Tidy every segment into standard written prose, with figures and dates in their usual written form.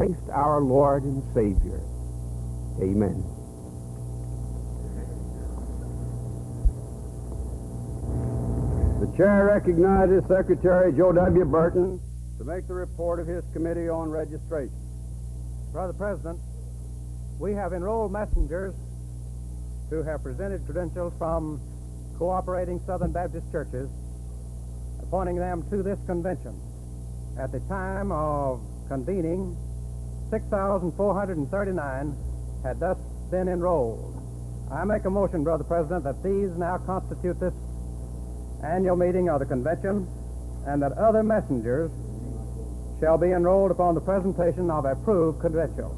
Christ our Lord and Savior. Amen. The chair recognizes Secretary Joe W. Burton to make the report of his committee on registration. Brother President, we have enrolled messengers who have presented credentials from cooperating Southern Baptist churches, appointing them to this convention. At the time of convening, 6,439 had thus been enrolled. I make a motion, Brother President, that these now constitute this annual meeting of the convention, and that other messengers shall be enrolled upon the presentation of approved credentials.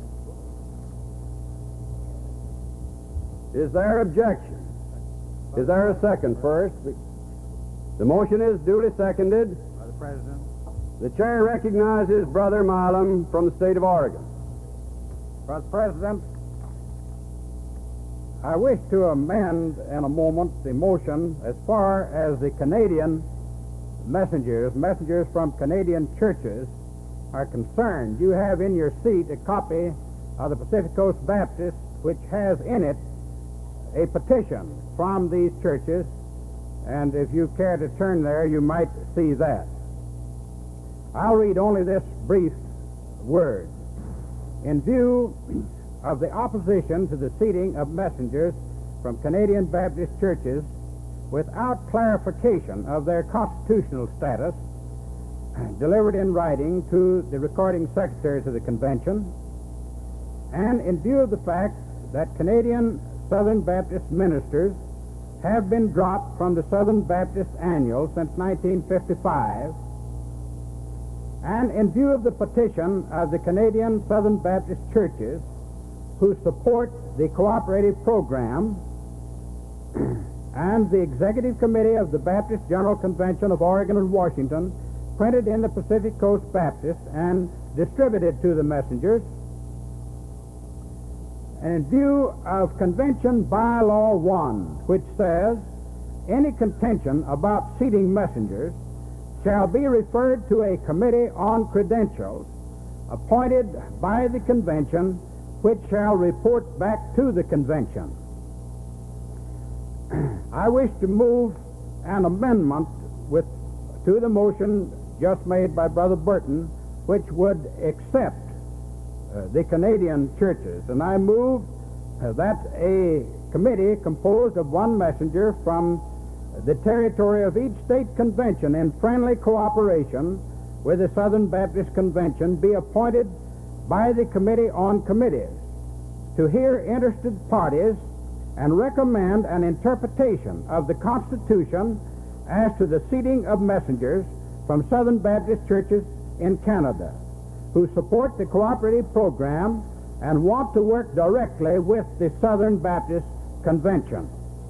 Is there objection? Is there a second first? The motion is duly seconded. Brother President. The chair recognizes Brother Milam from the state of Oregon. Brother President, I wish to amend in a moment the motion as far as the Canadian messengers from Canadian churches are concerned. You have in your seat a copy of the Pacific Coast Baptist, which has in it a petition from these churches, and if you care to turn there, you might see that. I'll read only this brief word. In view of the opposition to the seating of messengers from Canadian Baptist churches without clarification of their constitutional status, delivered in writing to the recording secretaries of the convention, and in view of the fact that Canadian Southern Baptist ministers have been dropped from the Southern Baptist Annual since 1955, and in view of the petition of the Canadian Southern Baptist churches who support the cooperative program and the Executive Committee of the Baptist General Convention of Oregon and Washington, printed in the Pacific Coast Baptist and distributed to the messengers, and in view of Convention Bylaw 1, which says any contention about seating messengers shall be referred to a committee on credentials appointed by the convention, which shall report back to the convention. I wish to move an amendment to the motion just made by Brother Burton, which would accept the Canadian churches. And I move that a committee composed of one messenger from the territory of each state convention in friendly cooperation with the Southern Baptist Convention be appointed by the Committee on Committees to hear interested parties and recommend an interpretation of the Constitution as to the seating of messengers from Southern Baptist churches in Canada who support the cooperative program and want to work directly with the Southern Baptist Convention.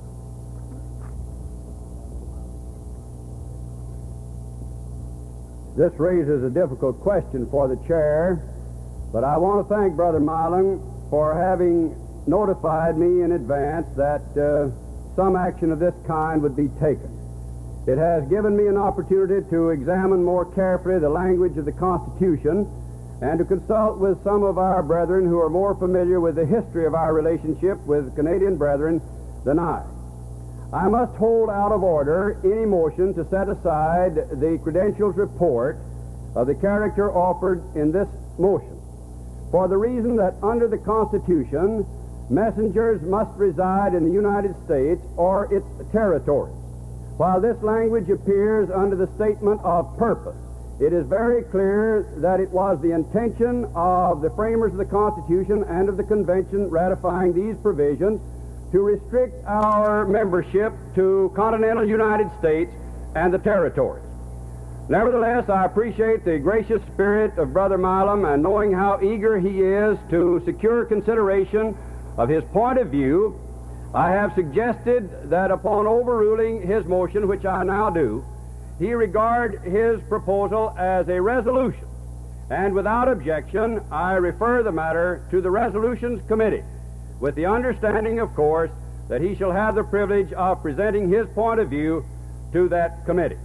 This raises a difficult question for the chair, but I want to thank Brother Milam for having notified me in advance that some action of this kind would be taken. It has given me an opportunity to examine more carefully the language of the Constitution and to consult with some of our brethren who are more familiar with the history of our relationship with Canadian brethren than I. I must hold out of order any motion to set aside the credentials report of the character offered in this motion, for the reason that under the Constitution, messengers must reside in the United States or its territories. While this language appears under the statement of purpose, it is very clear that it was the intention of the framers of the Constitution and of the Convention ratifying these provisions to restrict our membership to continental United States and the territories. Nevertheless, I appreciate the gracious spirit of Brother Milam, and knowing how eager he is to secure consideration of his point of view, I have suggested that upon overruling his motion, which I now do, he regard his proposal as a resolution, and without objection, I refer the matter to the Resolutions Committee, with the understanding, of course, that he shall have the privilege of presenting his point of view to that committee.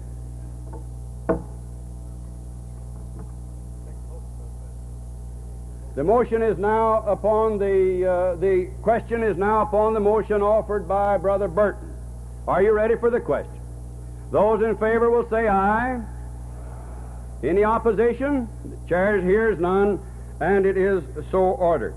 The motion is now upon the question is now upon the motion offered by Brother Burton. Are you ready for the question? Those in favor will say aye. Any opposition? The chair hears none, and it is so ordered.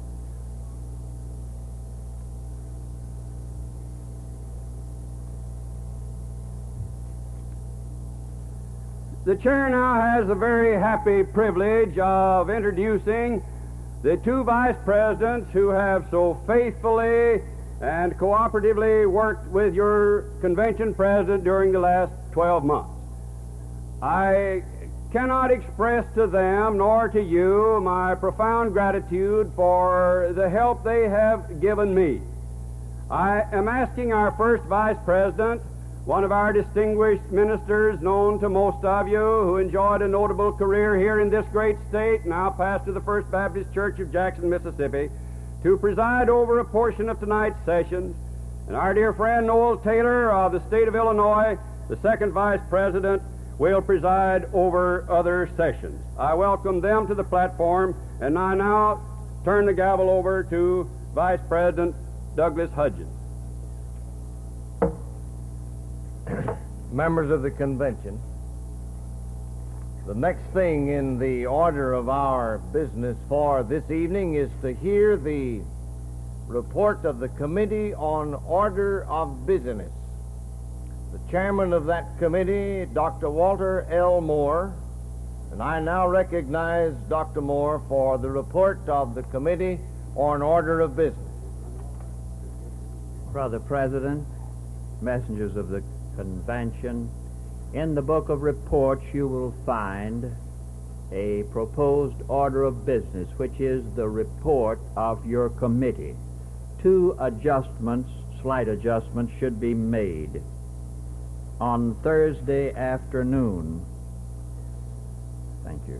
The chair now has the very happy privilege of introducing the two vice presidents who have so faithfully and cooperatively worked with your convention president during the last 12 months. I cannot express to them nor to you my profound gratitude for the help they have given me. I am asking our first vice president, one of our distinguished ministers known to most of you, who enjoyed a notable career here in this great state, now pastor of the First Baptist Church of Jackson, Mississippi, to preside over a portion of tonight's sessions, and our dear friend Noel Taylor of the state of Illinois, the second vice president, will preside over other sessions. I welcome them to the platform, and I now turn the gavel over to Vice President Douglas Hudgens. Members of the convention, the next thing in the order of our business for this evening is to hear the report of the Committee on Order of Business. The chairman of that committee, Dr. Walter L. Moore, and I now recognize Dr. Moore for the report of the Committee on Order of Business. Brother President, messengers of the convention, in the book of reports you will find a proposed order of business, which is the report of your committee. Two adjustments, slight adjustments, should be made. On Thursday afternoon, thank you,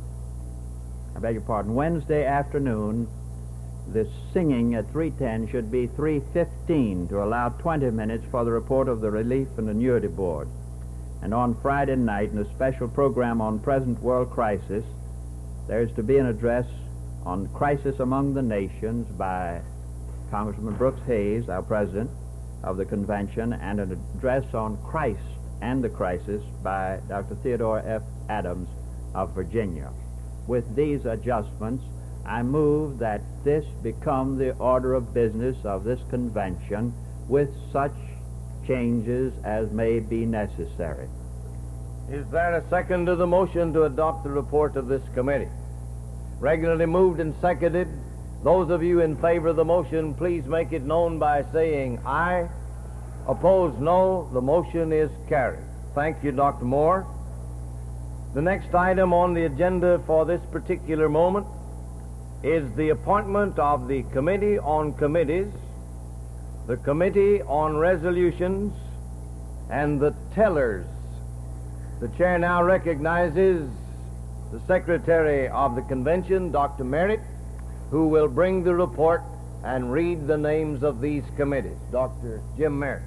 I beg your pardon, Wednesday afternoon, the singing at 3:10 should be 3:15 to allow 20 minutes for the report of the Relief and Annuity Board. And on Friday night, in a special program on present world crisis, there's to be an address on crisis among the nations by Congressman Brooks Hayes, our president of the convention, and an address on Christ and the crisis by Dr. Theodore F. Adams of Virginia. With these adjustments, I move that this become the order of business of this convention with such changes as may be necessary. Is there a second to the motion to adopt the report of this committee? Regularly moved and seconded. Those of you in favor of the motion, please make it known by saying aye. Opposed, no. The motion is carried. Thank you, Dr. Moore. The next item on the agenda for this particular moment is the appointment of the Committee on Committees, the Committee on Resolutions, and the tellers. The chair now recognizes the Secretary of the Convention, Dr. Merritt, who will bring the report and read the names of these committees. Dr. Jim Merritt.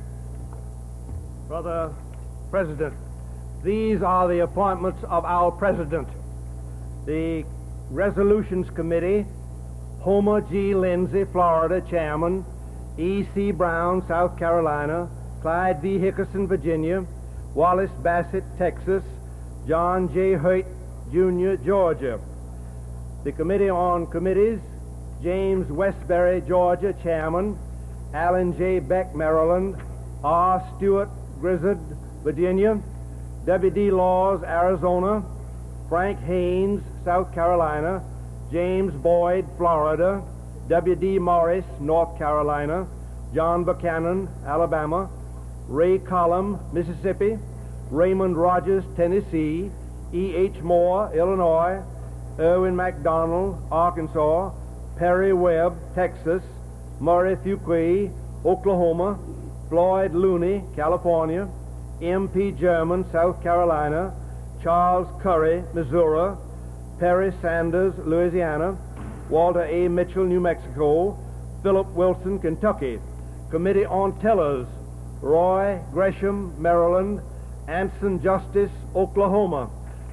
Brother President, these are the appointments of our President. The Resolutions Committee, Homer G. Lindsay, Florida, Chairman; E. C. Brown, South Carolina; Clyde V. Hickerson, Virginia; Wallace Bassett, Texas; John J. Hoyt, Jr., Georgia. The Committee on Committees, James Westbury, Georgia, Chairman; Alan J. Beck, Maryland; R. Stewart Grizzard, Virginia; W. D. Laws, Arizona; Frank Haynes, South Carolina; James Boyd, Florida; W. D. Morris, North Carolina; John Buchanan, Alabama; Ray Collum, Mississippi; Raymond Rogers, Tennessee; E. H. Moore, Illinois; Irwin McDonald, Arkansas; Perry Webb, Texas; Murray Fuqua, Oklahoma; Floyd Looney, California; M. P. German, South Carolina; Charles Curry, Missouri; Perry Sanders, Louisiana; Walter A. Mitchell, New Mexico; Philip Wilson, Kentucky. Committee on Tellers, Roy Gresham, Maryland; Anson Justice, Oklahoma.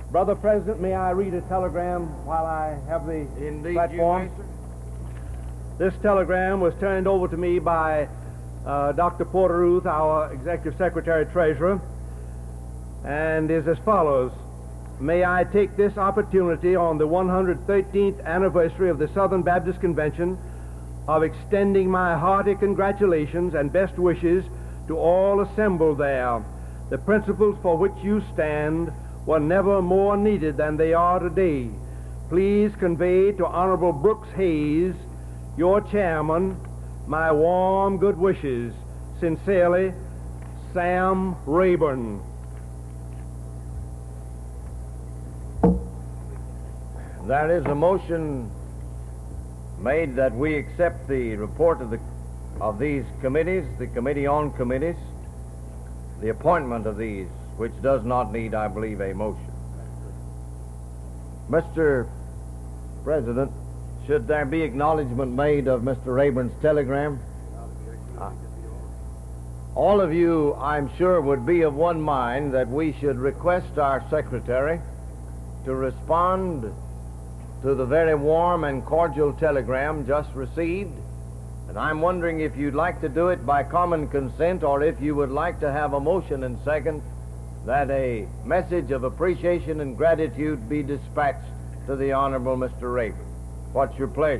Brother President, may I read a telegram while I have the platform? This telegram was turned over to me by Dr. Porter Ruth, our Executive Secretary Treasurer, and is as follows. May I take this opportunity on the 113th anniversary of the Southern Baptist Convention of extending my hearty congratulations and best wishes to all assembled there. The principles for which you stand were never more needed than they are today. Please convey to Honorable Brooks Hayes, your chairman, my warm good wishes. Sincerely, Sam Rayburn. That is a motion made that we accept the report of these committees, the Committee on Committees, the appointment of these, which does not need, I believe, a motion. Mr. President, should there be acknowledgement made of Mr. Rayburn's telegram? All of you, I'm sure, would be of one mind that we should request our secretary to respond to the very warm and cordial telegram just received. And I'm wondering if you'd like to do it by common consent, or if you would like to have a motion and second that a message of appreciation and gratitude be dispatched to the Honorable Mr. Rayburn. What's your pleasure?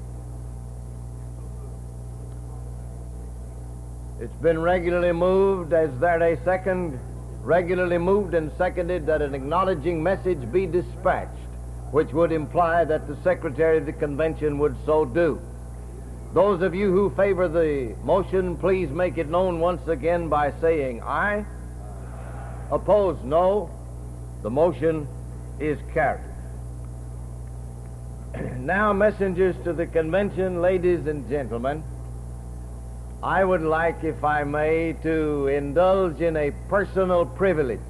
It's been regularly moved. Is there a second? Regularly moved and seconded that an acknowledging message be dispatched, which would imply that the Secretary of the Convention would so do. Those of you who favor the motion, please make it known once again by saying aye. Opposed, no. The motion is carried. Now, messengers to the convention, ladies and gentlemen, I would like, if I may, to indulge in a personal privilege.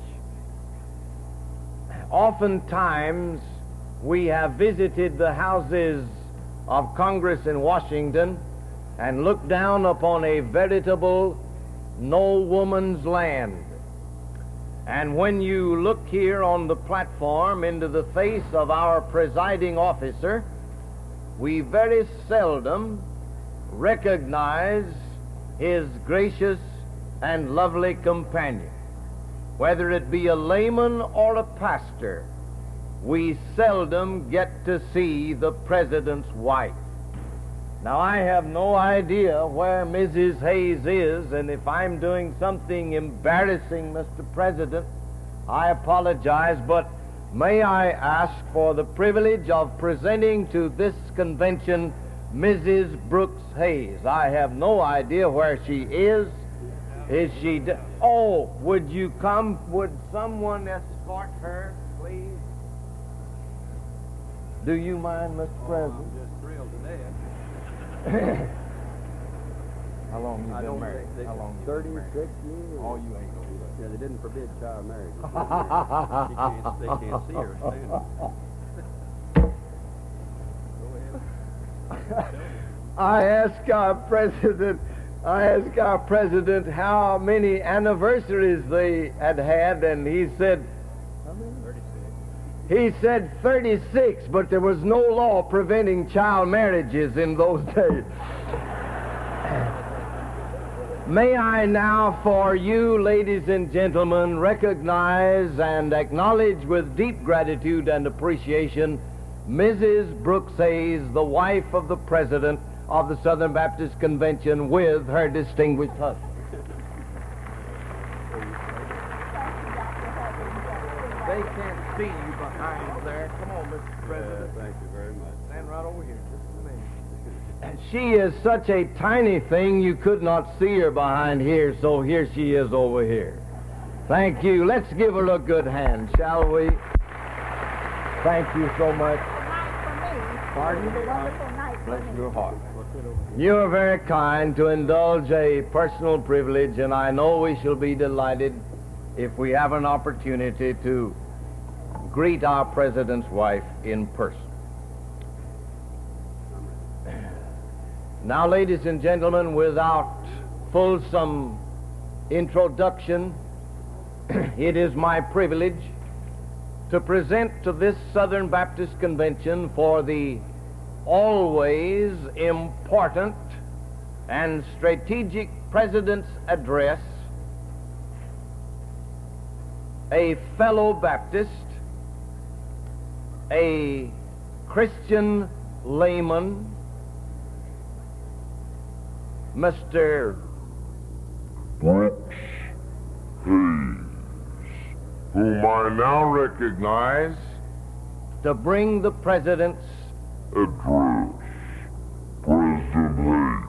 Oftentimes, we have visited the houses of Congress in Washington and looked down upon a veritable no woman's land. And when you look here on the platform into the face of our presiding officer, we very seldom recognize his gracious and lovely companion. Whether it be a layman or a pastor, we seldom get to see the President's wife. Now, I have no idea where Mrs. Hayes is, and if I'm doing something embarrassing, Mr. President, I apologize, but may I ask for the privilege of presenting to this convention Mrs. Brooks Hayes. I have no idea where she is. Is she... Oh, would you come? Would someone escort her, please? Do you mind, Mr. President? I'm just thrilled to death. How long you been married? How long you been married? 36 years. Oh, you ain't gonna do that. Yeah, they didn't forbid child marriage. They can't see her. I asked our president how many anniversaries they had, and he said, how many? 36. He said 36, but there was no law preventing child marriages in those days. May I now, for you, ladies and gentlemen, recognize and acknowledge with deep gratitude and appreciation Mrs. Brooks Hayes, the wife of the President of the Southern Baptist Convention, with her distinguished husband. They can't see you behind there. Come on, Mr. President. Thank you very much. Stand right over here just a minute. She is such a tiny thing you could not see her behind here, so here she is over here. Thank you. Let's give her a good hand, shall we? Thank you so much. Pardon? Bless your heart. You are very kind to indulge a personal privilege, and I know we shall be delighted if we have an opportunity to greet our President's wife in person. Now, ladies and gentlemen, without fulsome introduction, it is my privilege to present to this Southern Baptist Convention for the always important and strategic President's Address a fellow Baptist, a Christian layman, Mr. Brooks Hayes, whom I now recognize to bring the President's address. President Hayes.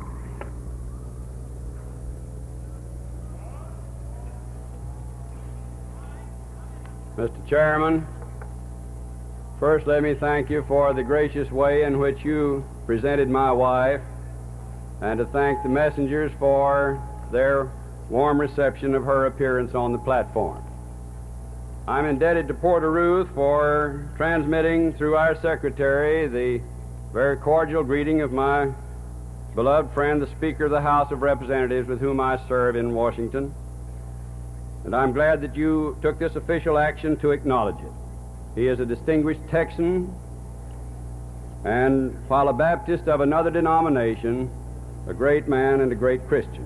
Mr. Chairman, first let me thank you for the gracious way in which you presented my wife, and to thank the messengers for their warm reception of her appearance on the platform. I'm indebted to Porter Ruth for transmitting through our secretary the very cordial greeting of my beloved friend, the Speaker of the House of Representatives, with whom I serve in Washington. And I'm glad that you took this official action to acknowledge it. He is a distinguished Texan, and while a Baptist of another denomination, a great man and a great Christian.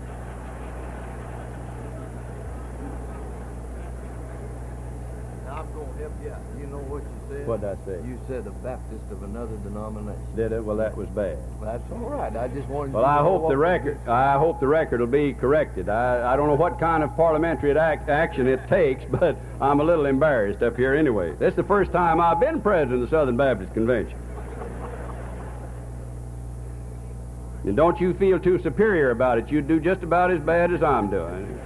I'm going to help you out. You know what you said? What did I say? You said a Baptist of another denomination. Did it? Well, that was bad. That's all right. I just wanted Well, to I know hope what the record will be corrected. I don't know what kind of parliamentary action it takes, but I'm a little embarrassed up here anyway. This is the first time I've been president of the Southern Baptist Convention. And don't you feel too superior about it. You do just about as bad as I'm doing.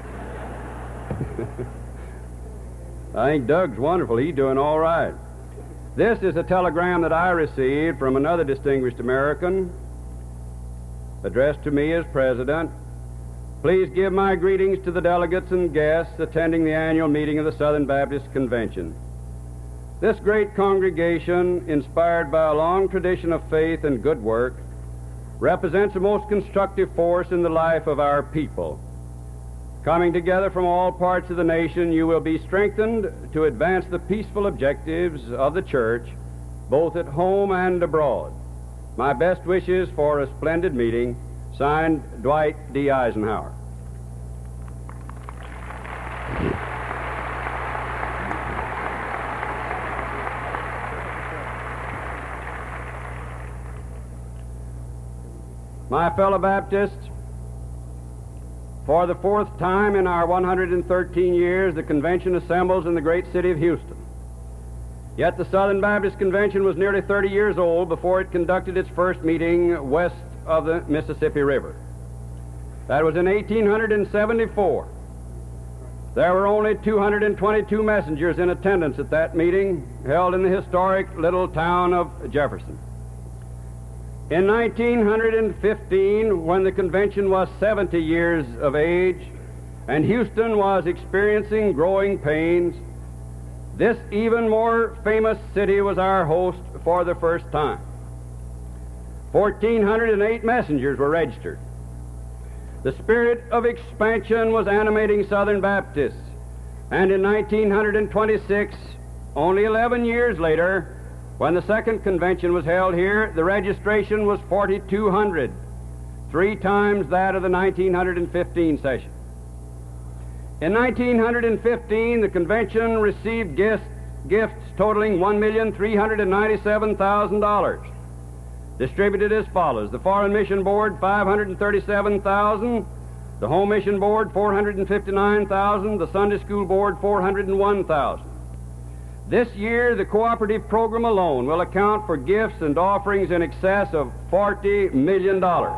I think Doug's wonderful. He's doing all right. This is a telegram that I received from another distinguished American, addressed to me as President. Please give my greetings to the delegates and guests attending the annual meeting of the Southern Baptist Convention. This great congregation, inspired by a long tradition of faith and good work, represents a most constructive force in the life of our people. Coming together from all parts of the nation, you will be strengthened to advance the peaceful objectives of the church, both at home and abroad. My best wishes for a splendid meeting. Signed, Dwight D. Eisenhower. My fellow Baptists, for the fourth time in our 113 years, the convention assembles in the great city of Houston. Yet the Southern Baptist Convention was nearly 30 years old before it conducted its first meeting west of the Mississippi River. That was in 1874. There were only 222 messengers in attendance at that meeting, held in the historic little town of Jefferson. In 1915, when the convention was 70 years of age and Houston was experiencing growing pains, this even more famous city was our host for the first time. 1,408 messengers were registered. The spirit of expansion was animating Southern Baptists, and in 1926, only 11 years later, when the second convention was held here, the registration was 4,200, 3 times that of the 1915 session. In 1915, the convention received gifts totaling $1,397,000, distributed as follows: the Foreign Mission Board, $537,000, the Home Mission Board, $459,000, the Sunday School Board, $401,000. This year, the cooperative program alone will account for gifts and offerings in excess of $40 million.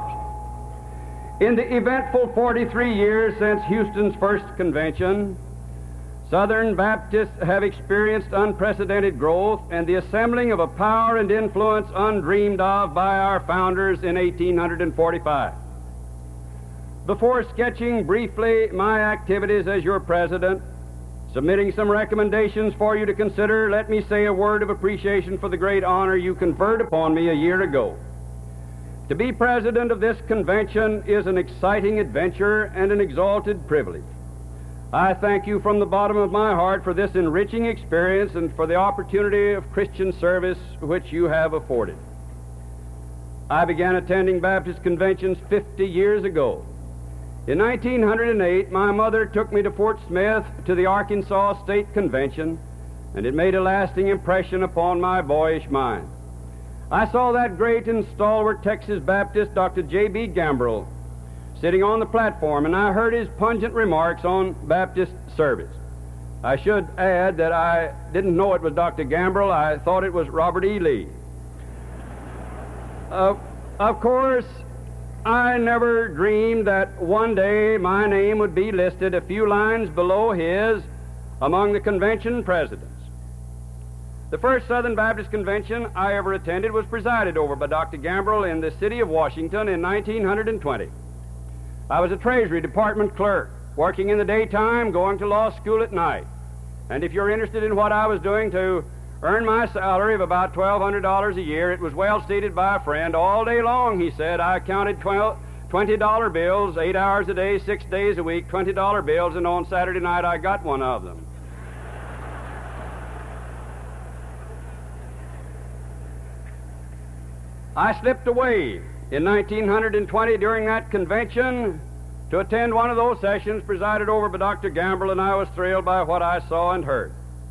In the eventful 43 years since Houston's first convention, Southern Baptists have experienced unprecedented growth and the assembling of a power and influence undreamed of by our founders in 1845. Before sketching briefly my activities as your president, submitting some recommendations for you to consider, let me say a word of appreciation for the great honor you conferred upon me a year ago. To be president of this convention is an exciting adventure and an exalted privilege. I thank you from the bottom of my heart for this enriching experience and for the opportunity of Christian service which you have afforded. I began attending Baptist conventions 50 years ago. In 1908, my mother took me to Fort Smith to the Arkansas State Convention, and it made a lasting impression upon my boyish mind. I saw that great and stalwart Texas Baptist, Dr. J.B. Gambrill, sitting on the platform, and I heard his pungent remarks on Baptist service. I should add that I didn't know it was Dr. Gambrill. I thought it was Robert E. Lee. Of course, I never dreamed that one day my name would be listed a few lines below his among the convention presidents. The first Southern Baptist Convention I ever attended was presided over by Dr. Gambrill in the city of Washington in 1920. I was a Treasury Department clerk, working in the daytime, going to law school at night. And if you're interested in what I was doing to earn my salary of about $1,200 a year, it was well stated by a friend. All day long, he said, I counted $20 bills, 8 hours a day, 6 days a week, $20 bills, and on Saturday night I got one of them. I slipped away in 1920 during that convention to attend one of those sessions presided over by Dr. Gambrill, and I was thrilled by what I saw and heard.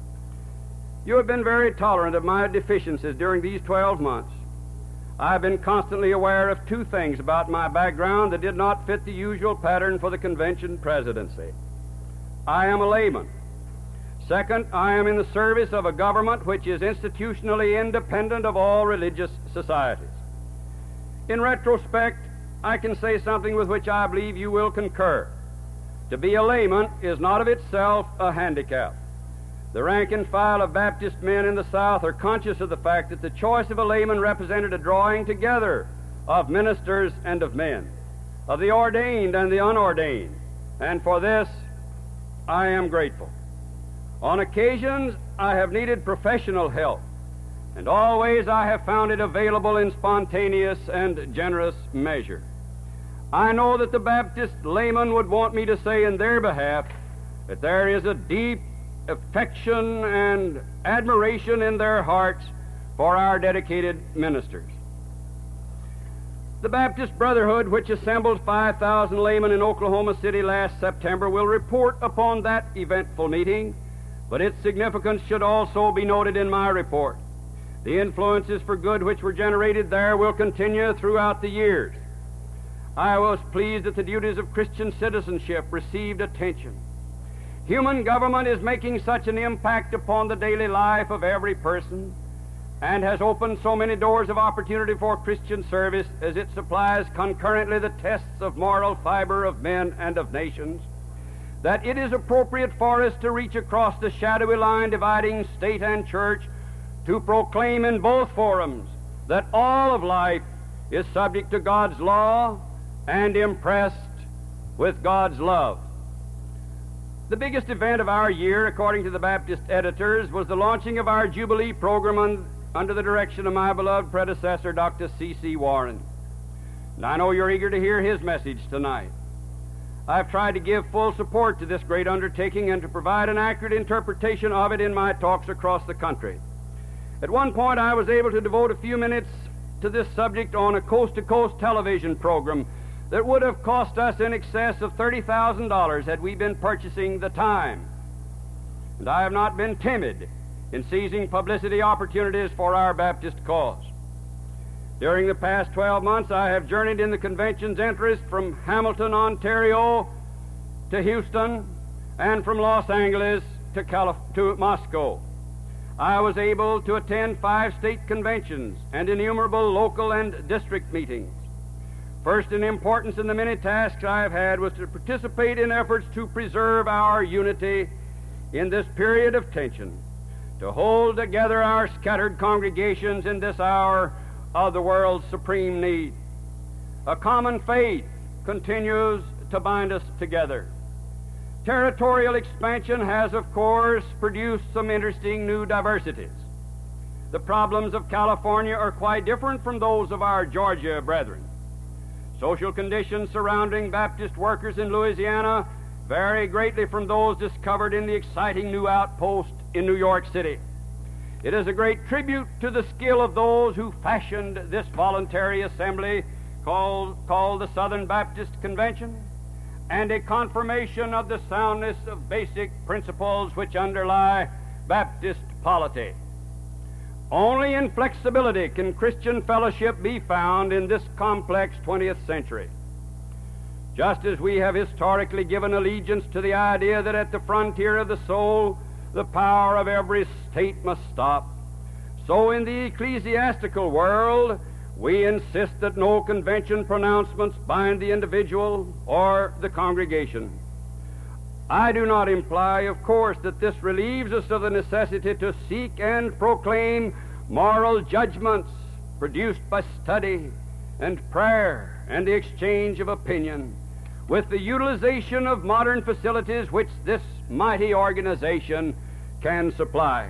You have been very tolerant of my deficiencies during these 12 months. I have been constantly aware of two things about my background that did not fit the usual pattern for the convention presidency. I am a layman. Second, I am in the service of a government which is institutionally independent of all religious societies. In retrospect, I can say something with which I believe you will concur. To be a layman is not of itself a handicap. The rank and file of Baptist men in the South are conscious of the fact that the choice of a layman represented a drawing together of ministers and of men, of the ordained and the unordained, and for this I am grateful. On occasions, I have needed professional help, and always I have found it available in spontaneous and generous measure. I know that the Baptist laymen would want me to say in their behalf that there is a deep affection and admiration in their hearts for our dedicated ministers. The Baptist Brotherhood, which assembled 5,000 laymen in Oklahoma City last September, will report upon that eventful meeting, but its significance should also be noted in my report. The influences for good which were generated there will continue throughout the years. I was pleased that the duties of Christian citizenship received attention. Human government is making such an impact upon the daily life of every person and has opened so many doors of opportunity for Christian service as it supplies concurrently the tests of moral fiber of men and of nations, that it is appropriate for us to reach across the shadowy line dividing state and church to proclaim in both forums that all of life is subject to God's law and impressed with God's love. The biggest event of our year, according to the Baptist editors, was the launching of our Jubilee program under the direction of my beloved predecessor, Dr. C.C. Warren. And I know you're eager to hear his message tonight. I've tried to give full support to this great undertaking and to provide an accurate interpretation of it in my talks across the country. At one point, I was able to devote a few minutes to this subject on a coast-to-coast television program that would have cost us in excess of $30,000 had we been purchasing the time. And I have not been timid in seizing publicity opportunities for our Baptist cause. During the past 12 months, I have journeyed in the convention's interest from Hamilton, Ontario to Houston, and from Los Angeles to Moscow. I was able to attend 5 state conventions and innumerable local and district meetings. First in importance in the many tasks I have had was to participate in efforts to preserve our unity in this period of tension, to hold together our scattered congregations in this hour of the world's supreme need. A common faith continues to bind us together. Territorial expansion has, of course, produced some interesting new diversities. The problems of California are quite different from those of our Georgia brethren. Social conditions surrounding Baptist workers in Louisiana vary greatly from those discovered in the exciting new outpost in New York City. It is a great tribute to the skill of those who fashioned this voluntary assembly called the Southern Baptist Convention, and a confirmation of the soundness of basic principles which underlie Baptist polity. Only in flexibility can Christian fellowship be found in this complex 20th century. Just as we have historically given allegiance to the idea that at the frontier of the soul the power of every state must stop, so in the ecclesiastical world we insist that no convention pronouncements bind the individual or the congregation. I do not imply, of course, that this relieves us of the necessity to seek and proclaim moral judgments produced by study and prayer and the exchange of opinion, with the utilization of modern facilities which this mighty organization can supply.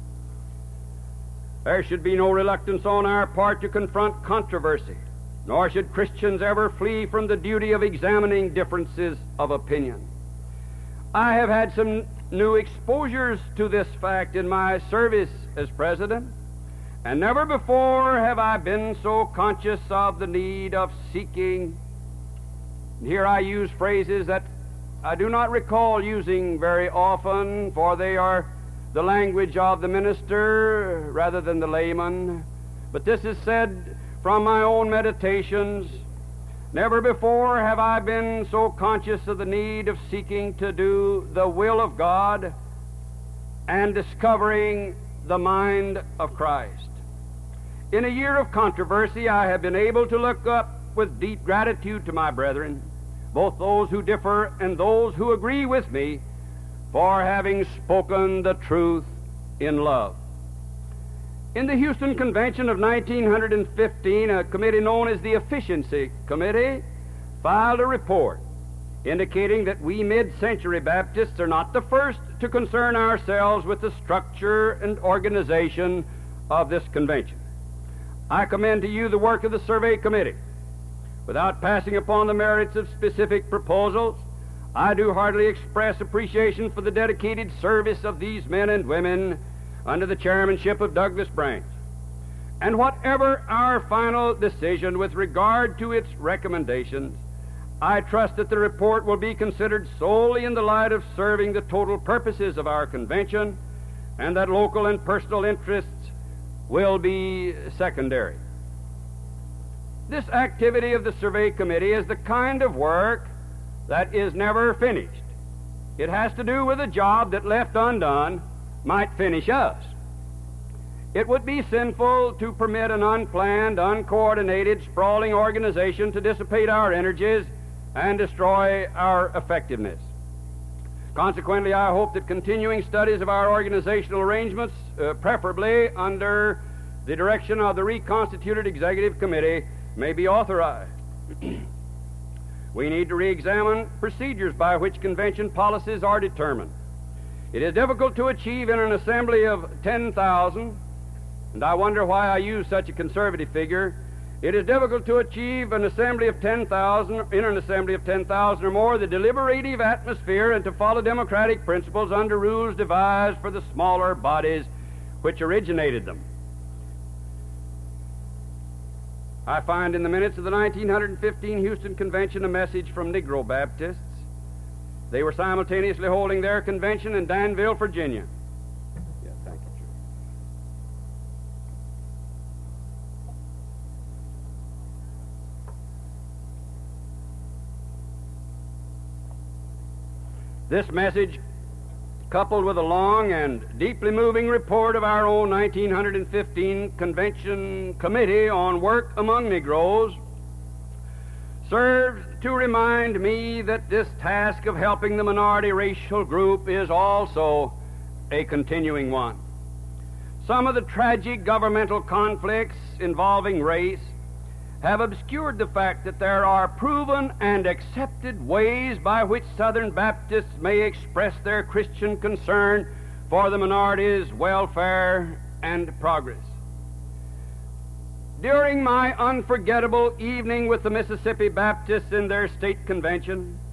There should be no reluctance on our part to confront controversy, nor should Christians ever flee from the duty of examining differences of opinion. I have had some new exposures to this fact in my service as president, and never before have I been so conscious of the need of seeking. Here I use phrases that I do not recall using very often, for they are the language of the minister rather than the layman. But this is said from my own meditations. Never before have I been so conscious of the need of seeking to do the will of God and discovering the mind of Christ. In a year of controversy, I have been able to look up with deep gratitude to my brethren, both those who differ and those who agree with me, for having spoken the truth in love. In the Houston Convention of 1915, a committee known as the Efficiency Committee filed a report indicating that we mid-century Baptists are not the first to concern ourselves with the structure and organization of this convention. I commend to you the work of the Survey Committee. Without passing upon the merits of specific proposals, I do heartily express appreciation for the dedicated service of these men and women under the chairmanship of Douglas Branch. And whatever our final decision with regard to its recommendations, I trust that the report will be considered solely in the light of serving the total purposes of our convention, and that local and personal interests will be secondary. This activity of the Survey Committee is the kind of work that is never finished. It has to do with a job that, left undone, might finish us. It would be sinful to permit an unplanned, uncoordinated, sprawling organization to dissipate our energies and destroy our effectiveness. Consequently, I hope that continuing studies of our organizational arrangements, preferably under the direction of the reconstituted Executive Committee, may be authorized. We need to re-examine procedures by which convention policies are determined. It is difficult to achieve in an assembly of 10,000, and I wonder why I use such a conservative figure. It is difficult to achieve an assembly of 10,000, in an assembly of 10,000 or more, the deliberative atmosphere and to follow democratic principles under rules devised for the smaller bodies which originated them. I find in the minutes of the 1915 Houston Convention a message from Negro Baptists. They were simultaneously holding their convention in Danville, Virginia. Yeah, thank you, Joe. This message, coupled with a long and deeply moving report of our own 1915 Convention Committee on Work Among Negroes, serves to remind me that this task of helping the minority racial group is also a continuing one. Some of the tragic governmental conflicts involving race have obscured the fact that there are proven and accepted ways by which Southern Baptists may express their Christian concern for the minorities' welfare and progress. During my unforgettable evening with the Mississippi Baptists in their state convention,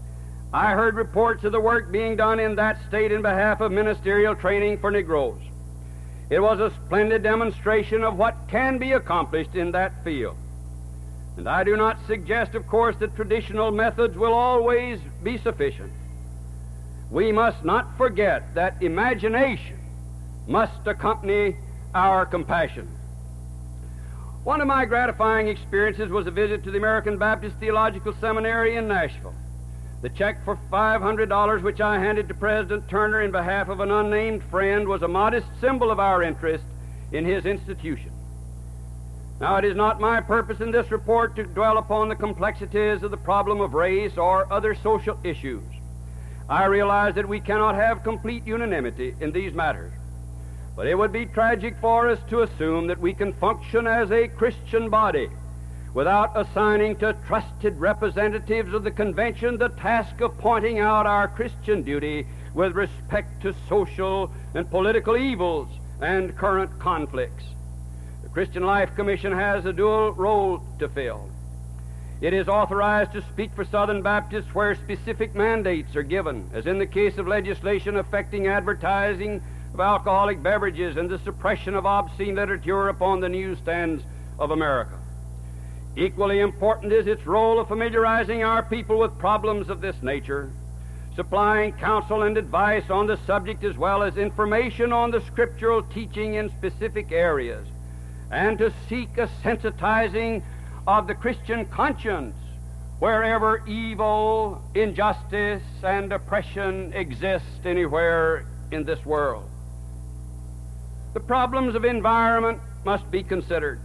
I heard reports of the work being done in that state in behalf of ministerial training for Negroes. It was a splendid demonstration of what can be accomplished in that field. And I do not suggest, of course, that traditional methods will always be sufficient. We must not forget that imagination must accompany our compassion. One of my gratifying experiences was a visit to the American Baptist Theological Seminary in Nashville. The check for $500 which I handed to President Turner in behalf of an unnamed friend was a modest symbol of our interest in his institution. Now, it is not my purpose in this report to dwell upon the complexities of the problem of race or other social issues. I realize that we cannot have complete unanimity in these matters. But it would be tragic for us to assume that we can function as a Christian body without assigning to trusted representatives of the convention the task of pointing out our Christian duty with respect to social and political evils and current conflicts. The Christian Life Commission has a dual role to fill. It is authorized to speak for Southern Baptists where specific mandates are given, as in the case of legislation affecting advertising of alcoholic beverages and the suppression of obscene literature upon the newsstands of America. Equally important is its role of familiarizing our people with problems of this nature, supplying counsel and advice on the subject as well as information on the scriptural teaching in specific areas, and to seek a sensitizing of the Christian conscience wherever evil, injustice, and oppression exist anywhere in this world. The problems of environment must be considered.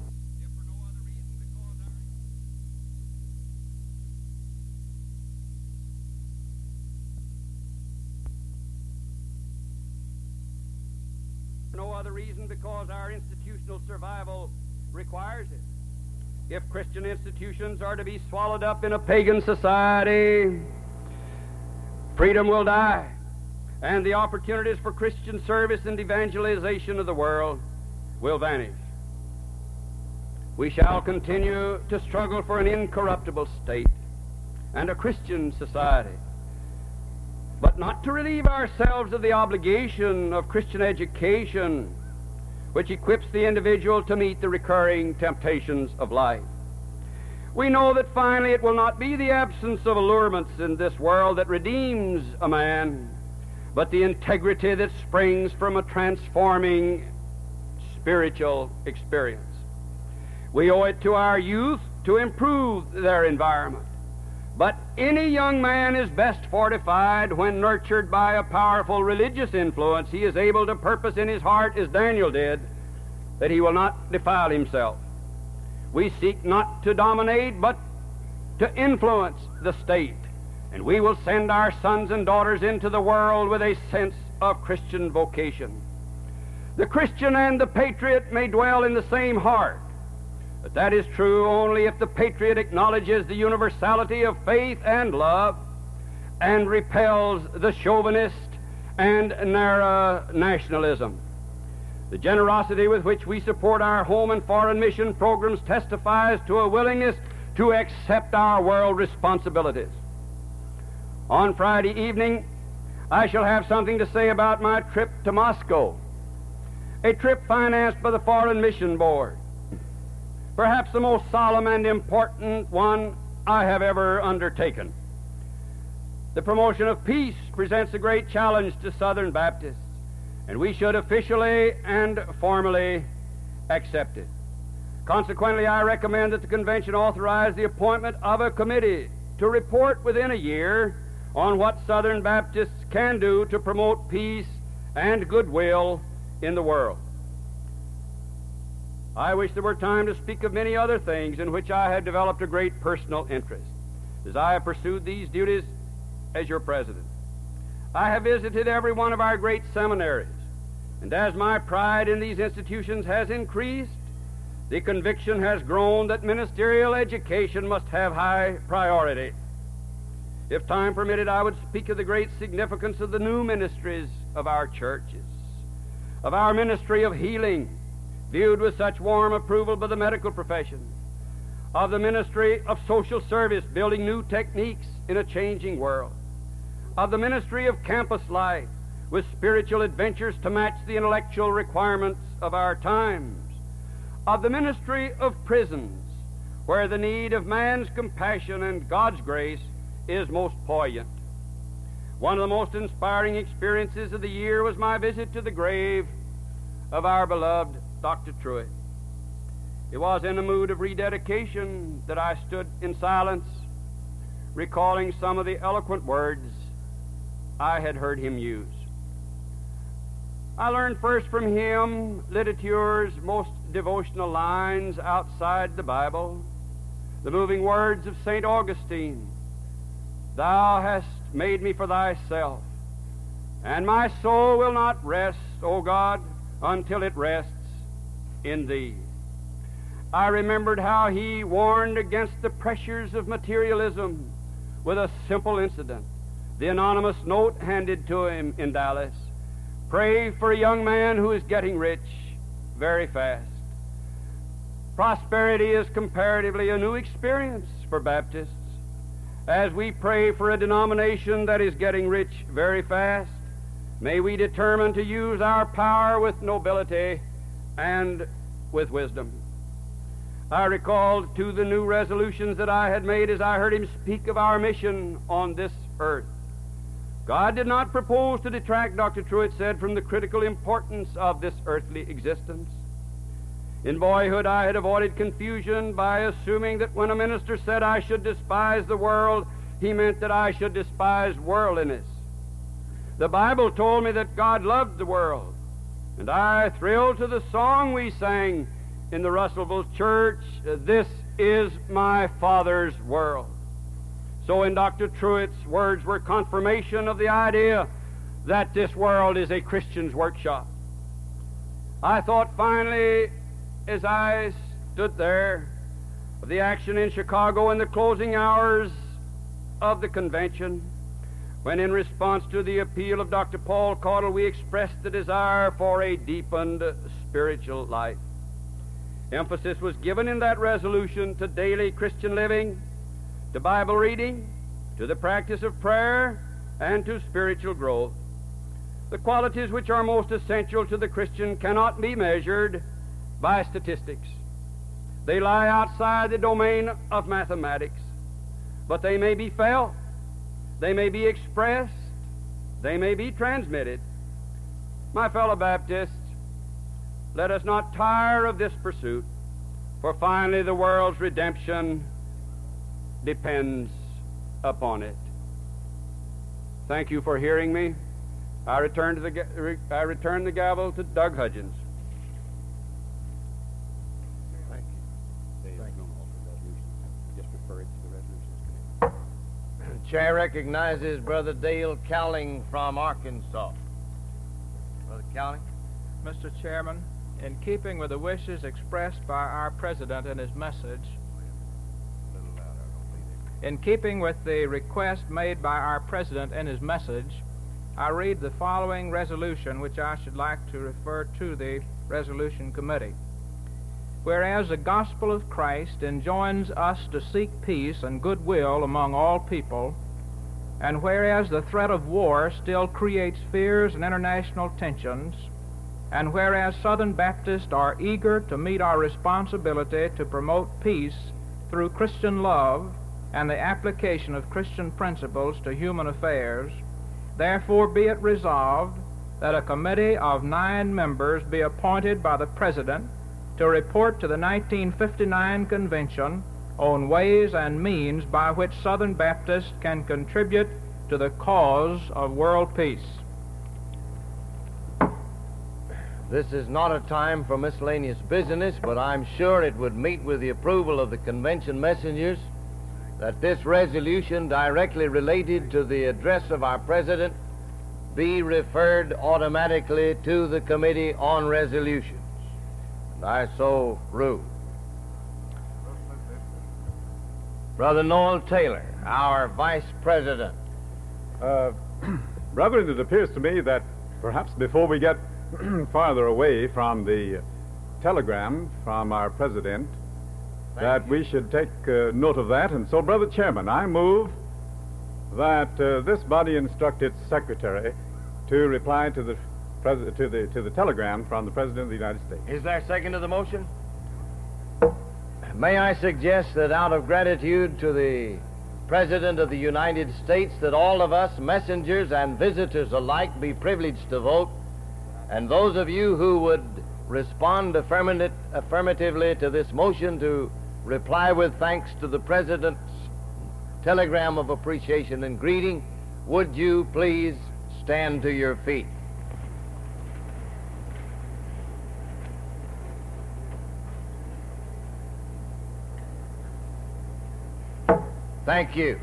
For no other reason because our institutional survival requires it. If Christian institutions are to be swallowed up in a pagan society, freedom will die, and the opportunities for Christian service and evangelization of the world will vanish. We shall continue to struggle for an incorruptible state and a Christian society, but not to relieve ourselves of the obligation of Christian education, which equips the individual to meet the recurring temptations of life. We know that finally it will not be the absence of allurements in this world that redeems a man, but the integrity that springs from a transforming spiritual experience. We owe it to our youth to improve their environment. But any young man is best fortified when nurtured by a powerful religious influence. He is able to purpose in his heart, as Daniel did, that he will not defile himself. We seek not to dominate, but to influence the state. And we will send our sons and daughters into the world with a sense of Christian vocation. The Christian and the patriot may dwell in the same heart, but that is true only if the patriot acknowledges the universality of faith and love and repels the chauvinist and narrow nationalism. The generosity with which we support our home and foreign mission programs testifies to a willingness to accept our world responsibilities. On Friday evening, I shall have something to say about my trip to Moscow, a trip financed by the Foreign Mission Board, perhaps the most solemn and important one I have ever undertaken. The promotion of peace presents a great challenge to Southern Baptists, and we should officially and formally accept it. Consequently, I recommend that the convention authorize the appointment of a committee to report within a year on what Southern Baptists can do to promote peace and goodwill in the world. I wish there were time to speak of many other things in which I have developed a great personal interest as I have pursued these duties as your president. I have visited every one of our great seminaries, and as my pride in these institutions has increased, the conviction has grown that ministerial education must have high priority. If time permitted, I would speak of the great significance of the new ministries of our churches, of our ministry of healing, viewed with such warm approval by the medical profession, of the ministry of social service, building new techniques in a changing world, of the ministry of campus life, with spiritual adventures to match the intellectual requirements of our times, of the ministry of prisons, where the need of man's compassion and God's grace is most poignant. One of the most inspiring experiences of the year was my visit to the grave of our beloved Dr. Truett. It was in a mood of rededication that I stood in silence, recalling some of the eloquent words I had heard him use. I learned first from him literature's most devotional lines outside the Bible, the moving words of St. Augustine, "Thou hast made me for thyself, and my soul will not rest, O God, until it rests in thee." I remembered how he warned against the pressures of materialism with a simple incident, the anonymous note handed to him in Dallas: "Pray for a young man who is getting rich very fast." Prosperity is comparatively a new experience for Baptists. As we pray for a denomination that is getting rich very fast, may we determine to use our power with nobility and with wisdom. I recalled to the new resolutions that I had made as I heard him speak of our mission on this earth. God did not propose to detract, Dr. Truett said, from the critical importance of this earthly existence. In boyhood, I had avoided confusion by assuming that when a minister said I should despise the world, he meant that I should despise worldliness. The Bible told me that God loved the world, and I thrilled to the song we sang in the Russellville church, "This is my Father's world." So in Dr. Truett's words were confirmation of the idea that this world is a Christian's workshop. I thought finally, as I stood there, of the action in Chicago in the closing hours of the convention, when in response to the appeal of Dr. Paul Caudle, we expressed the desire for a deepened spiritual life. Emphasis was given in that resolution to daily Christian living, to Bible reading, to the practice of prayer, and to spiritual growth. The qualities which are most essential to the Christian cannot be measured by statistics. They lie outside the domain of mathematics, but they may be felt, they may be expressed, they may be transmitted. My fellow Baptists, let us not tire of this pursuit, for finally the world's redemption depends upon it. Thank you for hearing me. I return the gavel to Doug Hudgens. Thank you. Just refer it to the resolutions committee. Chair recognizes Brother Dale Cowling from Arkansas. Brother Cowling. Mr. Chairman, in keeping with the wishes expressed by our President in his message, in keeping with the request made by our President in his message, I read the following resolution, which I should like to refer to the Resolution Committee. Whereas the gospel of Christ enjoins us to seek peace and goodwill among all people, and whereas the threat of war still creates fears and international tensions, and whereas Southern Baptists are eager to meet our responsibility to promote peace through Christian love and the application of Christian principles to human affairs, therefore be it resolved that a committee of 9 members be appointed by the President to report to the 1959 Convention on ways and means by which Southern Baptists can contribute to the cause of world peace. This is not a time for miscellaneous business, but I'm sure it would meet with the approval of the convention messengers that this resolution directly related to the address of our President be referred automatically to the Committee on Resolutions. And I so rule. Brother Noel Taylor, our Vice President. Reverend, it appears to me that perhaps before we get farther away from the telegram from our President, that we should take note of that. And so, Brother Chairman, I move that this body instruct its secretary to reply to the to the telegram from the President of the United States. Is there a second to the motion? May I suggest that out of gratitude to the President of the United States, that all of us, messengers and visitors alike, be privileged to vote, and those of you who would respond affirmatively to this motion to reply with thanks to the President's telegram of appreciation and greeting, would you please stand to your feet? Thank you.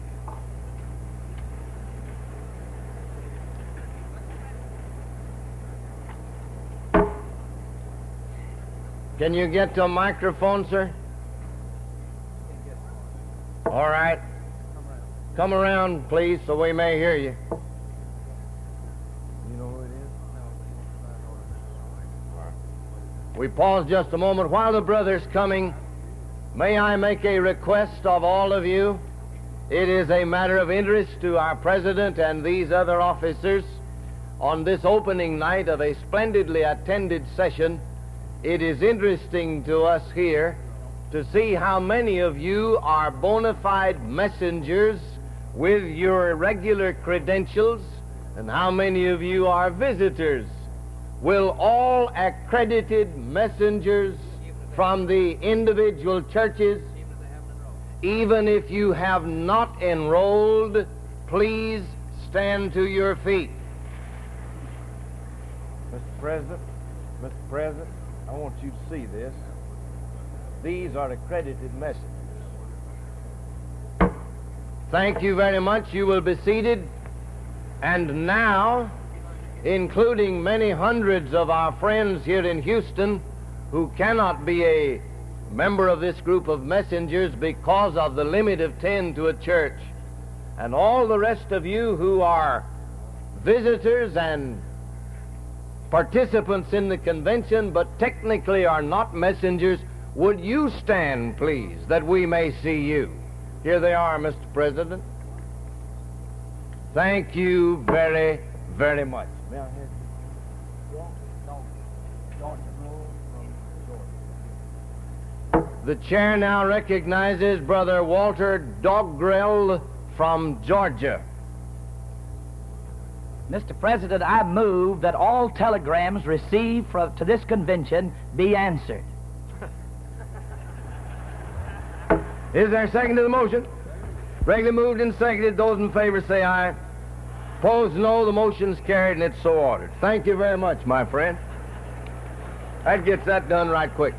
Can you get to a microphone, sir? All right. Come around, please, so we may hear you. You know who it is? We pause just a moment. While the brother's coming, may I make a request of all of you? It is a matter of interest to our President and these other officers. On this opening night of a splendidly attended session, it is interesting to us here to see how many of you are bona fide messengers with your regular credentials and how many of you are visitors. Will all accredited messengers from the individual churches, even if you have not enrolled, please stand to your feet? Mr. President, I want you to see this. These are accredited messengers. Thank you very much. You will be seated. And now, including many hundreds of our friends here in Houston who cannot be a member of this group of messengers because of the limit of 10 to a church, and all the rest of you who are visitors and participants in the convention but technically are not messengers, would you stand, please, that we may see you? Here they are, Mr. President. Thank you very, very much. May I have you? The chair now recognizes Brother Walter Dogrell from Georgia. Mr. President, I move that all telegrams received to this convention be answered. Is there a second to the motion? Regularly moved and seconded. Those in favor say aye. Opposed, no. The motion's carried and it's so ordered. Thank you very much, my friend. That gets that done right quick.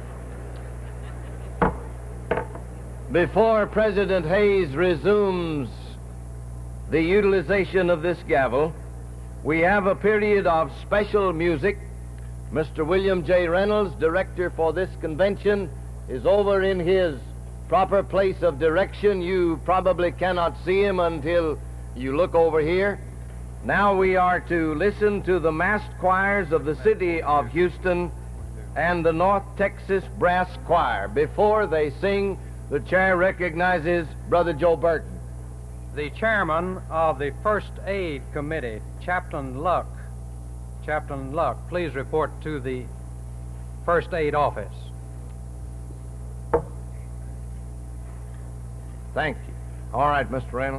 Before President Hayes resumes the utilization of this gavel, we have a period of special music. Mr. William J. Reynolds, director for this convention, is over in his proper place of direction. You probably cannot see him until you look over here. Now we are to listen to the massed choirs of the city of Houston and the North Texas Brass Choir. Before they sing, the chair recognizes Brother Joe Burton. The chairman of the First Aid Committee, Chaplain Luck. Chaplain Luck, please report to the First Aid Office. Thank you. All right, Mr. Reynolds.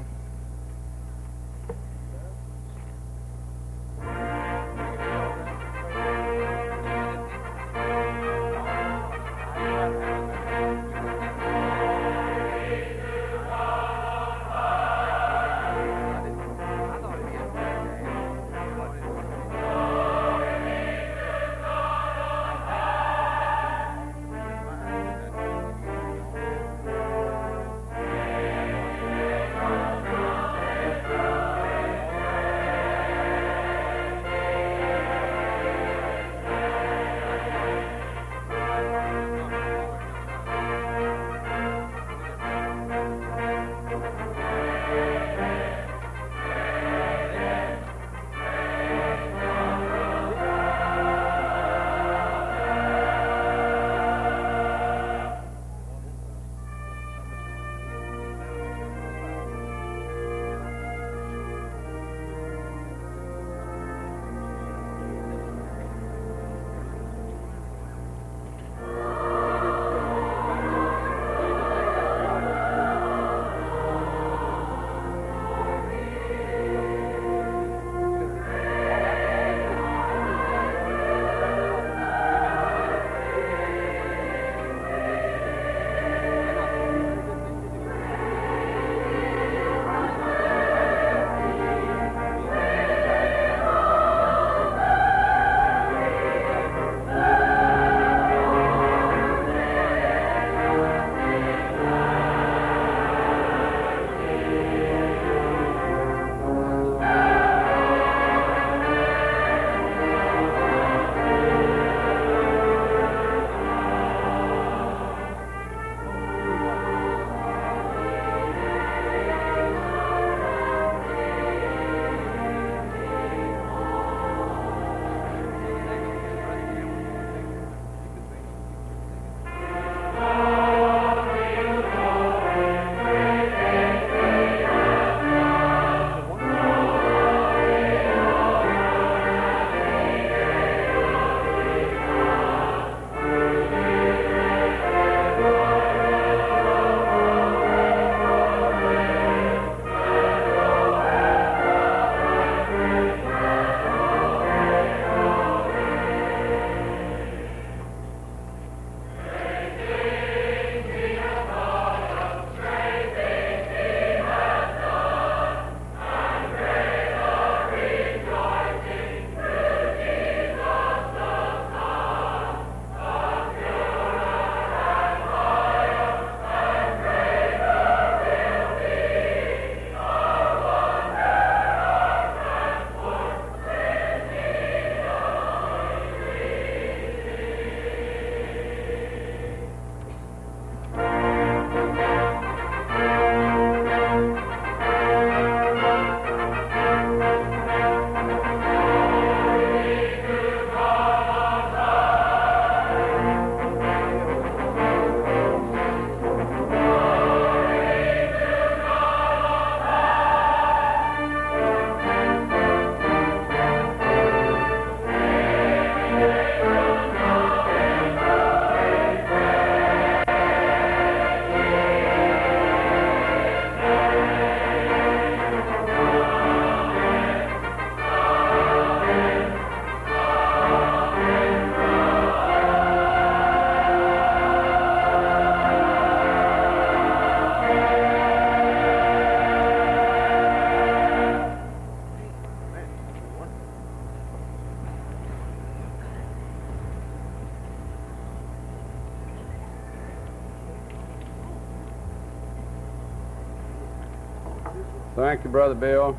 Thank you, Brother Bill.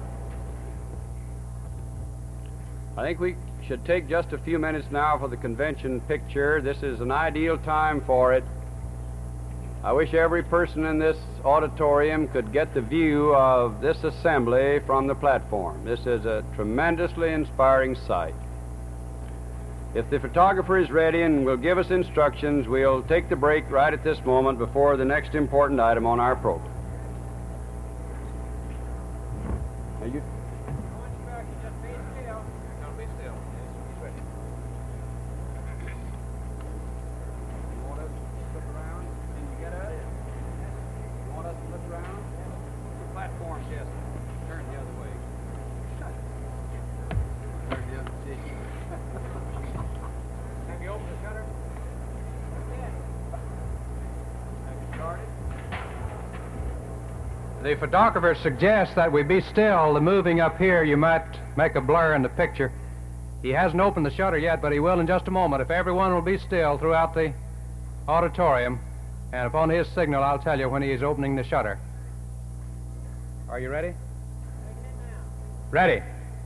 I think we should take just a few minutes now for the convention picture. This is an ideal time for it. I wish every person in this auditorium could get the view of this assembly from the platform. This is a tremendously inspiring sight. If the photographer is ready and will give us instructions, we'll take the break right at this moment before the next important item on our program. Now you The photographer suggests that we be still. The moving up here, you might make a blur in the picture. He hasn't opened the shutter yet, but he will in just a moment. If everyone will be still throughout the auditorium, and upon his signal, I'll tell you when he is opening the shutter. Are you ready? Ready.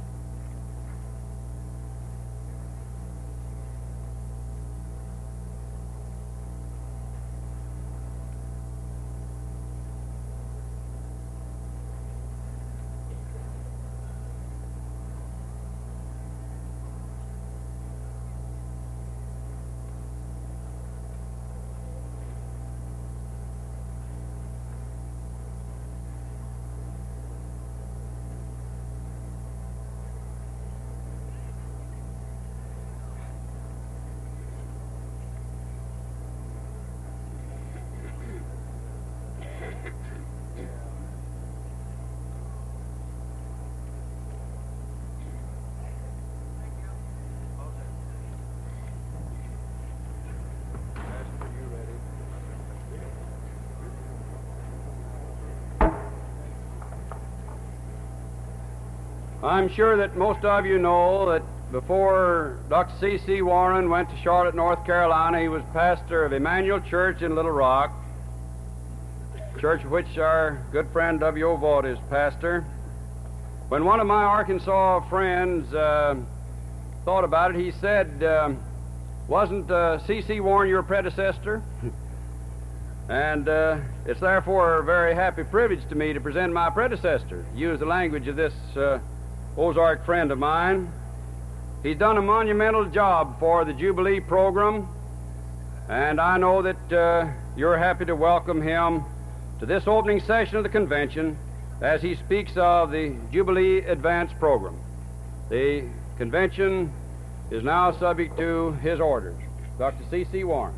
I'm sure that most of you know that before Dr. C.C. Warren went to Charlotte, North Carolina, he was pastor of Emmanuel Church in Little Rock, church of which our good friend W.O. Vaught is pastor. When one of my Arkansas friends thought about it, he said, wasn't C.C. Warren your predecessor? And it's therefore a very happy privilege to me to present my predecessor, use the language of this Ozark friend of mine. He's done a monumental job for the Jubilee program, and I know that you're happy to welcome him to this opening session of the convention as he speaks of the Jubilee Advance program. The convention is now subject to his orders. Dr. C.C. Warren.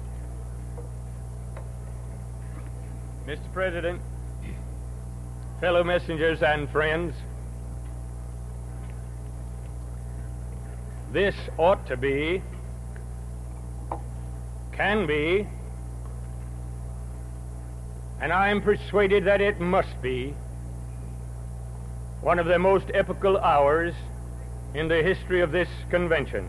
Mr. President, fellow messengers and friends, this ought to be, can be, and I am persuaded that it must be, one of the most epochal hours in the history of this convention.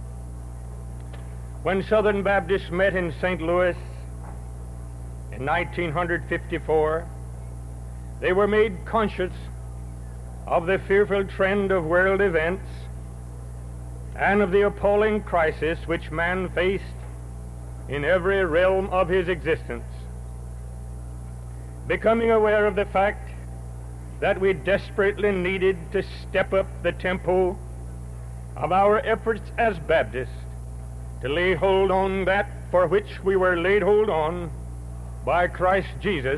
When Southern Baptists met in St. Louis in 1954, they were made conscious of the fearful trend of world events and of the appalling crisis which man faced in every realm of his existence. Becoming aware of the fact that we desperately needed to step up the tempo of our efforts as Baptists to lay hold on that for which we were laid hold on by Christ Jesus,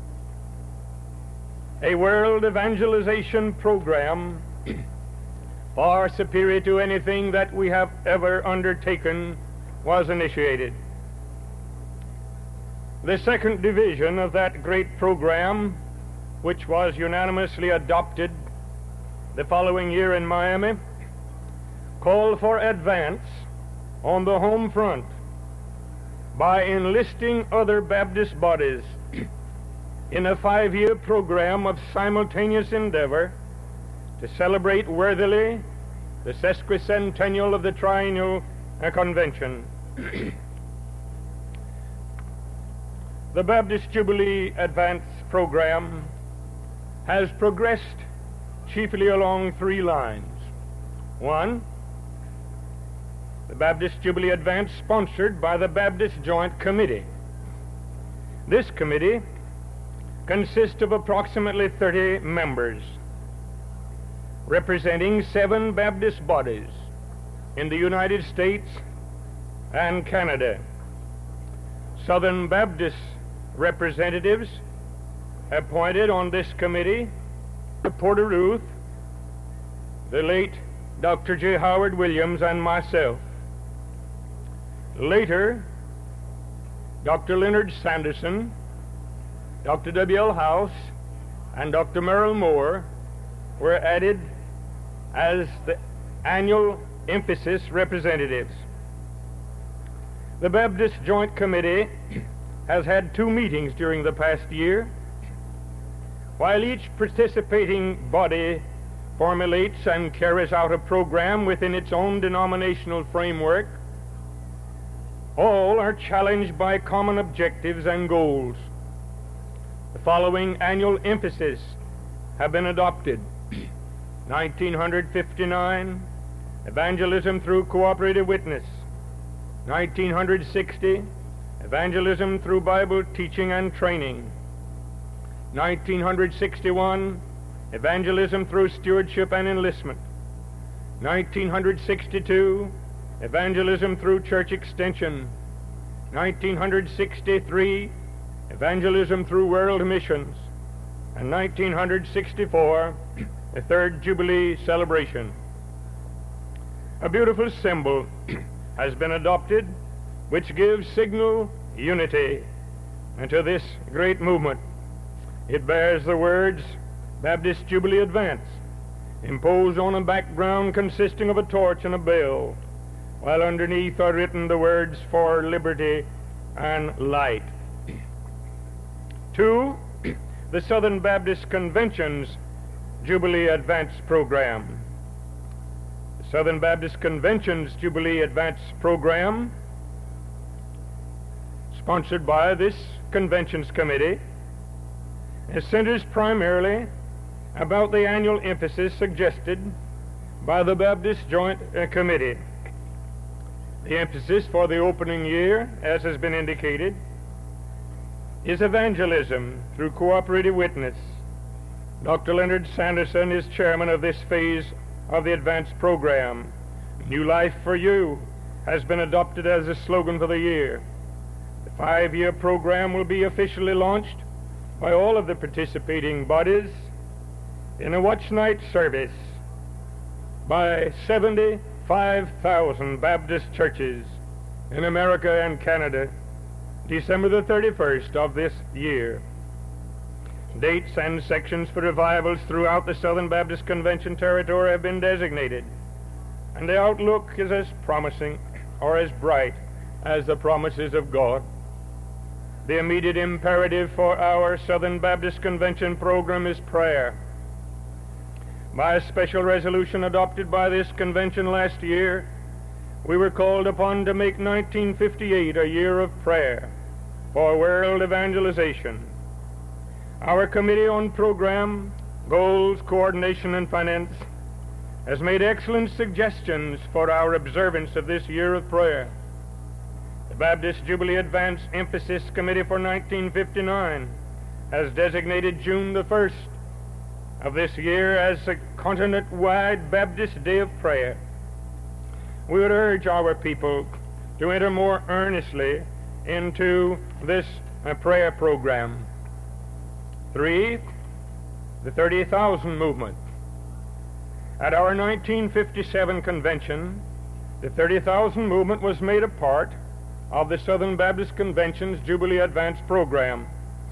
a world evangelization program far superior to anything that we have ever undertaken was initiated. The second division of that great program, which was unanimously adopted the following year in Miami, called for advance on the home front by enlisting other Baptist bodies in a 5-year program of simultaneous endeavor to celebrate worthily the sesquicentennial of the Triennial Convention. The Baptist Jubilee Advance Program has progressed chiefly along three lines. One, the Baptist Jubilee Advance sponsored by the Baptist Joint Committee. This committee consists of approximately 30 members, representing 7 Baptist bodies in the United States and Canada. Southern Baptist representatives appointed on this committee, Porter Ruth, the late Dr. J. Howard Williams, and myself. Later, Dr. Leonard Sanderson, Dr. W.L. House, and Dr. Merrill Moore were added as the annual emphasis representatives. The Baptist Joint Committee has had 2 meetings during the past year. While each participating body formulates and carries out a program within its own denominational framework, all are challenged by common objectives and goals. The following annual emphases have been adopted. 1959, evangelism through cooperative witness. 1960, evangelism through Bible teaching and training. 1961, evangelism through stewardship and enlistment. 1962, evangelism through church extension. 1963, evangelism through world missions. And 1964, the 3rd Jubilee celebration. A beautiful symbol has been adopted which gives signal unity into this great movement. It bears the words Baptist Jubilee Advance, imposed on a background consisting of a torch and a bell, while underneath are written the words for liberty and light. 2, the Southern Baptist Convention's Jubilee Advance program. The Southern Baptist Convention's Jubilee Advance program, sponsored by this convention's committee, it centers primarily about the annual emphasis suggested by the Baptist Joint Committee. The emphasis for the opening year, as has been indicated, is evangelism through cooperative witness. Dr. Leonard Sanderson is chairman of this phase of the Advance program. New Life for You has been adopted as a slogan for the year. The 5-year program will be officially launched by all of the participating bodies in a watch night service by 75,000 Baptist churches in America and Canada, December the 31st of this year. Dates and sections for revivals throughout the Southern Baptist Convention territory have been designated, and the outlook is as promising or as bright as the promises of God. The immediate imperative for our Southern Baptist Convention program is prayer. By a special resolution adopted by this convention last year, we were called upon to make 1958 a year of prayer for world evangelization. Our Committee on Program, Goals, Coordination, and Finance has made excellent suggestions for our observance of this year of prayer. The Baptist Jubilee Advance Emphasis Committee for 1959 has designated June the 1st of this year as a continent-wide Baptist Day of Prayer. We would urge our people to enter more earnestly into this prayer program. 3, the 30,000 movement. At our 1957 convention, the 30,000 movement was made a part of the Southern Baptist Convention's Jubilee Advance program.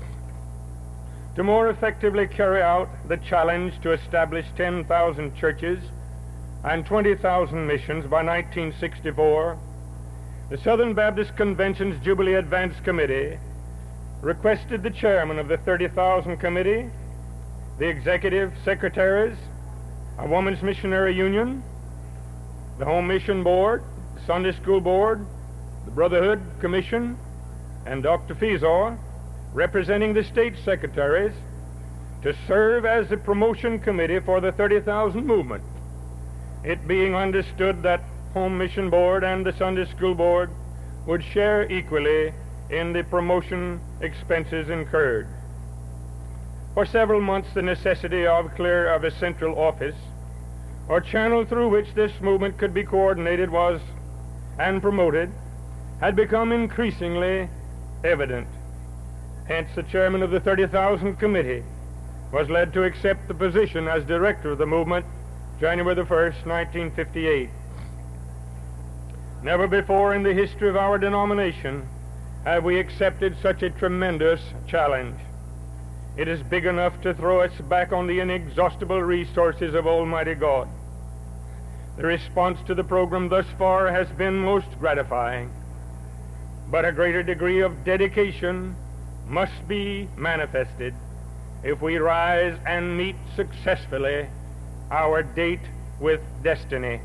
To more effectively carry out the challenge to establish 10,000 churches and 20,000 missions by 1964, the Southern Baptist Convention's Jubilee Advance Committee requested the chairman of the 30,000 committee, the executive secretaries, a Women's Missionary Union, the Home Mission Board, the Sunday School Board, the Brotherhood Commission, and Dr. Fezor, representing the state secretaries, to serve as the promotion committee for the 30,000 movement, it being understood that Home Mission Board and the Sunday School Board would share equally in the promotion expenses incurred. For several months, the necessity of a central office or channel through which this movement could be coordinated and promoted had become increasingly evident. Hence, the chairman of the 30,000 committee was led to accept the position as director of the movement January the 1st, 1958. Never before in the history of our denomination have we accepted such a tremendous challenge. It is big enough to throw us back on the inexhaustible resources of Almighty God. The response to the program thus far has been most gratifying, but a greater degree of dedication must be manifested if we rise and meet successfully our date with destiny.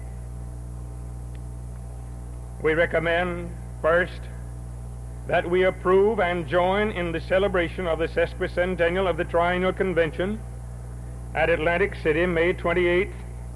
We recommend, first, that we approve and join in the celebration of the sesquicentennial of the Triennial Convention at Atlantic City, May 18th,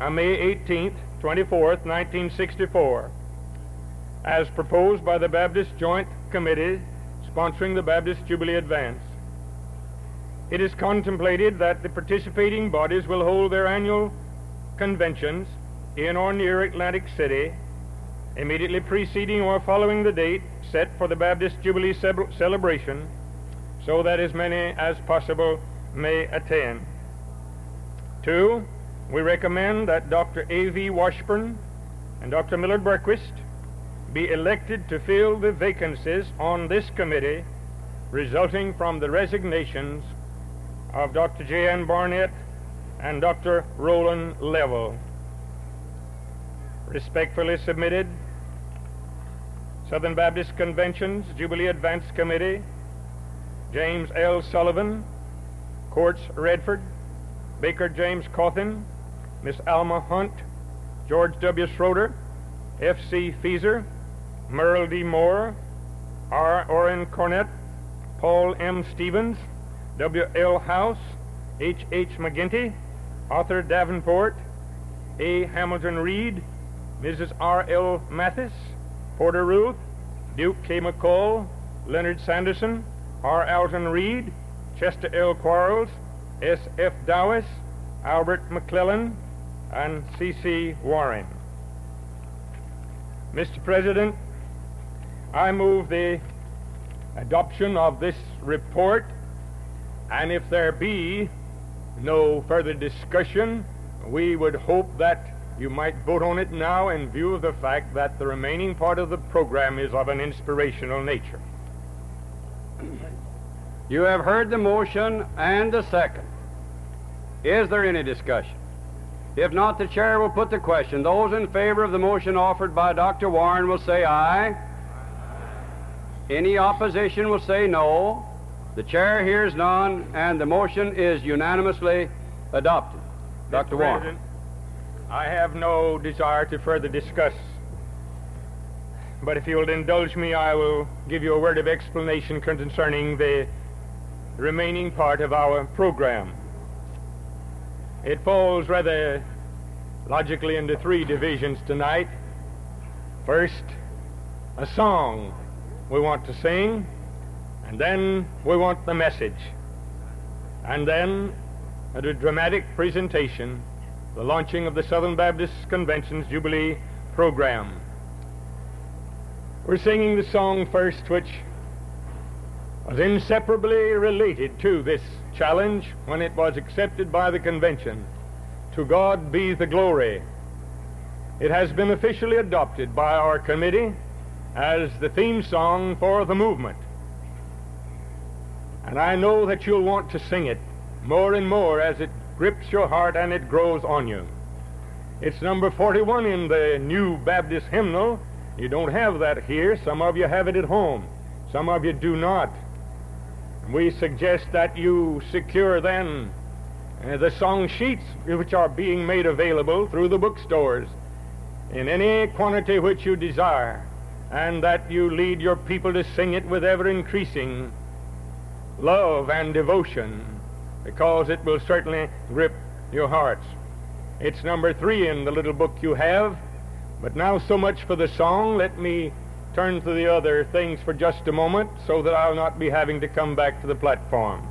24th, 1964, as proposed by the Baptist Joint Committee sponsoring the Baptist Jubilee Advance. It is contemplated that the participating bodies will hold their annual conventions in or near Atlantic City immediately preceding or following the date set for the Baptist Jubilee celebration, so that as many as possible may attend. 2, we recommend that Dr. A.V. Washburn and Dr. Millard Berquist be elected to fill the vacancies on this committee resulting from the resignations of Dr. J.N. Barnett and Dr. Roland Level. Respectfully submitted, Southern Baptist Convention's Jubilee Advance Committee, James L. Sullivan, Courts Redford, Baker James Cawthon, Miss Alma Hunt, George W. Schroeder, F.C. Feeser, Merle D. Moore, R. Orrin Cornett, Paul M. Stevens, W. L. House, H. H. McGinty, Arthur Davenport, A. Hamilton Reed, Mrs. R. L. Mathis, Porter Ruth, Duke K. McCall, Leonard Sanderson, R. Alton Reed, Chester L. Quarles, S. F. Dowis, Albert McClellan, and C. C. Warren. Mr. President, I move the adoption of this report, and if there be no further discussion, we would hope that you might vote on it now in view of the fact that the remaining part of the program is of an inspirational nature. You have heard the motion and the second. Is there any discussion? If not, the chair will put the question. Those in favor of the motion offered by Dr. Warren will say aye. Any opposition will say no. The chair hears none, and the motion is unanimously adopted. Dr. Warren. I have no desire to further discuss, but if you will indulge me, I will give you a word of explanation concerning the remaining part of our program. It falls rather logically into 3 divisions tonight. First, a song we want to sing, and then we want the message, and then a dramatic presentation, the launching of the Southern Baptist Convention's Jubilee program. We're singing the song first, which was inseparably related to this challenge when it was accepted by the convention. To God be the glory. It has been officially adopted by our committee as the theme song for the movement. And I know that you'll want to sing it more and more as it grips your heart and it grows on you. It's number 41 in the New Baptist Hymnal. You don't have that here. Some of you have it at home. Some of you do not. We suggest that you secure then the song sheets which are being made available through the bookstores in any quantity which you desire, and that you lead your people to sing it with ever-increasing love and devotion because it will certainly grip your hearts. It's number 3 in the little book you have. But now so much for the song. Let me turn to the other things for just a moment so that I'll not be having to come back to the platform.